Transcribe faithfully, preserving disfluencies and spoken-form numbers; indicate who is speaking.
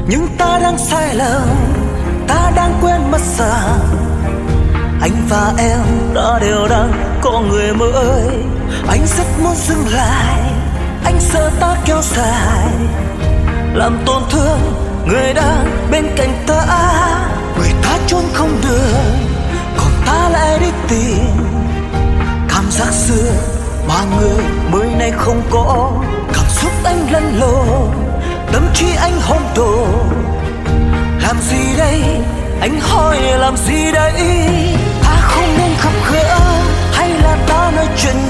Speaker 1: nhưng ta đang sai lầm, ta đang quên mất rằng anh và em đã đều đang có người mới. Anh rất muốn dừng lại, anh sợ ta kéo dài, làm tổn thương người đang bên cạnh ta. Người ta trốn không được, còn ta lại đi tìm cảm giác xưa mà người mới nay không có. Cảm xúc anh lẫn lộn, tâm trí anh hỗn độn. Làm gì đây, anh hỏi làm gì đây? Ta không nên gặp gỡ, hay là ta nói chuyện